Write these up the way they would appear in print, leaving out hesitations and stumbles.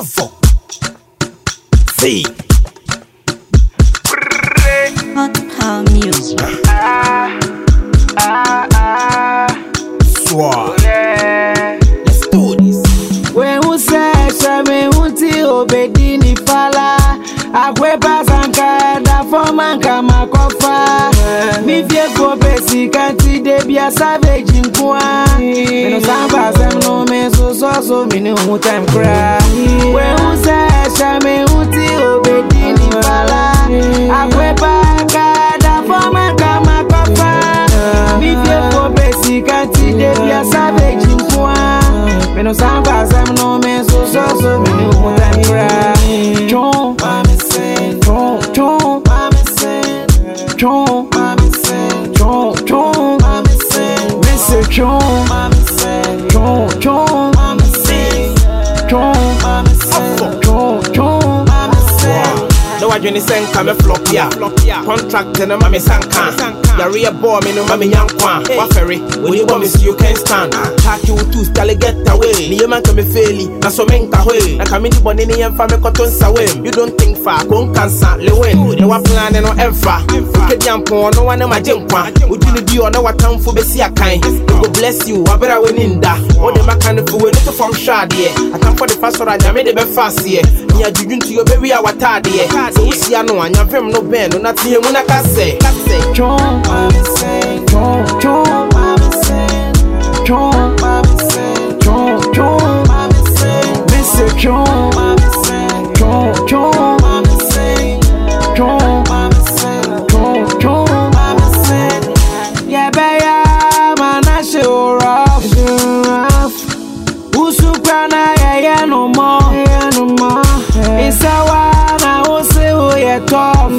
Avo. See. Hot music. Swag. Let's do this. When we say, Shame, Unti, Obedini, Fala, Akwepa, Sanka, da Fomanka, Makofa, Mifie, Kopesi, Kanti, Debia, Savage, in Kwa, and Samba, no men, so, many time cry. When we say, Shame, Unti, Obedini, Fala, Akwepa, da Fomanka, Makofa, Mifie, Kopesi, Kanti, Debia, Savage, in Kwa. Me no samba, no men, so me no time cry. Chon, mami say, chon, mami say, chon, mami say, chon, mami say, me say chon, mami say, chon, mami say, chon, mami say, chon, mami say. No, I join the same come flop ya. Contract and a mammy sanka. Yaria boy, me no mammy yankwa. What ferry? When you want me, you can stand. Talk you to style get away. The man can be fairly. Na so menka way. Na come in the body and family cotton sawem. You don't think far, won't cancel. Lewin. No one plan and no emfa. Get young porn, no one in my jumpa. Would you do no what time for Bessia kind? God bless you. I better win in that. Or the kind of food to from shard here. I come for the pastor. I made it fast here. You are doing to your baby. Our tad here. So we see, I know, and you're no bend, no nothing. When I can say, Chon, mami say, chon, mami say, chon, mami say, chon, mami say, me say chon, mami say, chon, mami say, chon, mami say, chon, mami say. Yeah, beya, man, I show rough. Usukana, yeah, no more, It's a tough.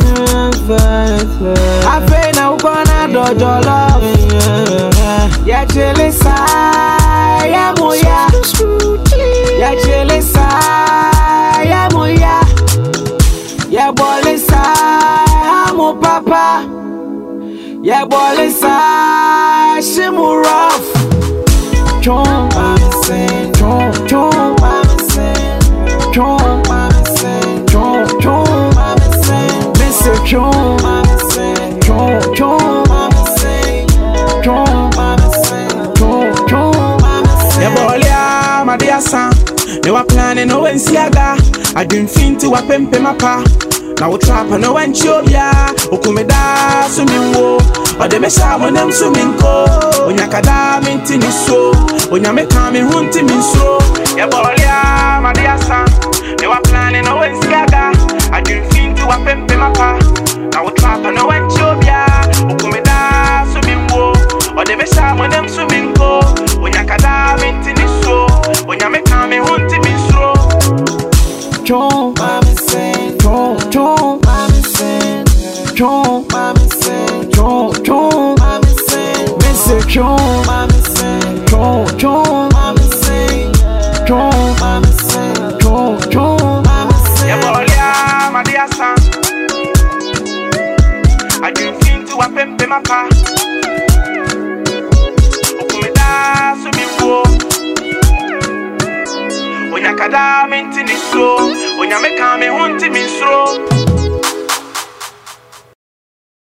I feel now gonna do your love. Ya chelisa, ya moya. Ya chelisa, ya moya. Ya bolisa, amo papa. Ya bolisa, shimu rough. Chon, mami say, chon, mami say, chon, mami say, chon, mami say. Chon, mami say, chon, mami say, chon, mami say, chon, mami say. Yeah, boy, yeah, my dear son. They were planning no one siaga. I didn't think to a pimp in my pa. Now we trap and no one chobia. Okumeda swimming wo. Or they may shout when them swimming go. When you kada minty ni so. When you make me hunting me so. Yeah, boy, yeah, my dear son. They were planning no one siaga. I didn't think to a pimp in my pa. Now we trap and no one chobia. Okumeda swimming wo. Or they may shout when them swimming go. When you kada minty ni so. When you make me hunting me so. Chon, mami say, chon, mami say, chon, mami say, chon, mami say, me say chon, mami say, chon, mami say, chon, mami say, chon, mami say. Yeah, boy, yeah, my dear son. I didn't feel to a pimp in my car. Okumeda swimming pool. When you kada minty ni slow. When you make me hunting me slow.